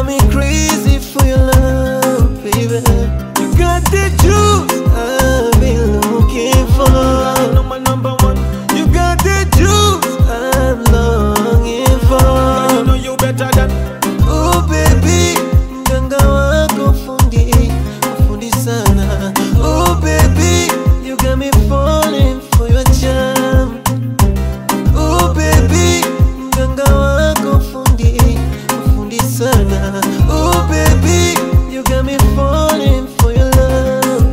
got me crazy for your love, baby. You got the juice I've been looking for. My number one. You got the juice I'm longing for. You know you better than. Oh baby, mganga wako fundi sana. Oh baby, you got me falling for your charm. Oh baby, mganga wako fundi sana. Oh baby, you got me falling for your love.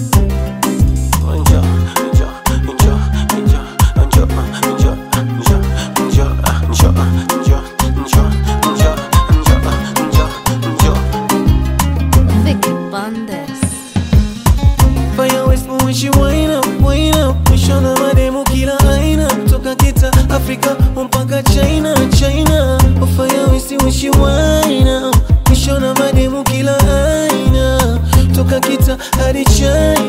Vicky Bandes. Fire waste when she wind up. Mishona mademu kila aina. Toka kita Afrika mpaka China. Oh fire waste when she wind up. Mishona mademu kila aina. Toka kita hadi China.